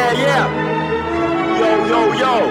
yeah. Yo.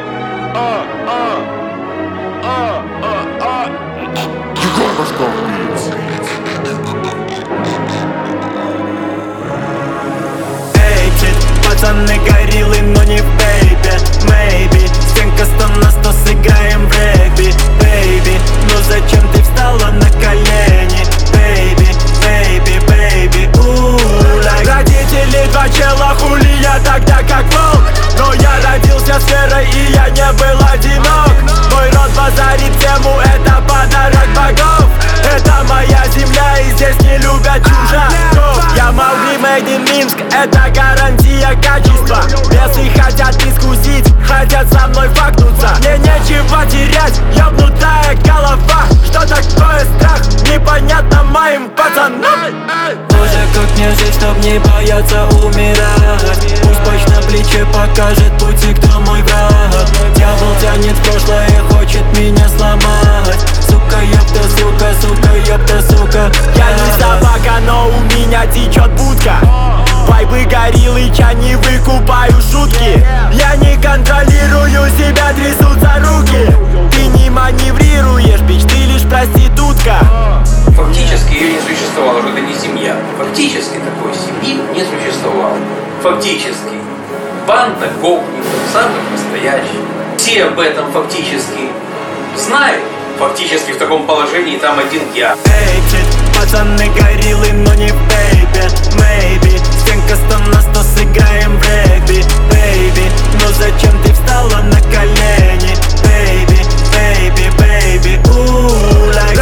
Пацаны гориллы, но не в бейби, maybe. Стенка 100 на 100, сыграем в регби, baby. Ну зачем ты встала на колени, baby, baby, baby, like. Родители два чела, хули я тогда как волк. Но я родился с верой и я не был одинок. Мой род базарит тему, это подарок богов. Это моя земля и здесь не любят чужаков. Я Маугли, made in Минск, это гарантия качества. Бесы хотят искусить, хотят со мной факнуться. Мне нечего терять, ёбнутая голова. Что такое страх, непонятно моим пацанам. Боже, как мне жить, чтоб не бояться умирать. Пусть плащ на плече покажет пути, кто мой враг. Дьявол тянет в прошлое, хочет меня сломать. Сука, ёпта, сука, сука, ёпта, сука. Я не собака, но у меня течет будка. Вайбы гориллы, я не выкупаю шутки. Я не контролирую себя, трясутся руки. Ты не маневрируешь, бич, ты лишь проститутка. Фактически ее не существовало, что это не семья. Фактически такой семьи не существовало. Фактически. Банда гопников, самых настоящих. Все об этом фактически знают. Фактически в таком положении там один я. Пацаны гориллы, но не в бейби, maybe. Стенка 100 на 100, сыграем в регби, baby. Но зачем ты встала на колени, baby, baby, baby, like.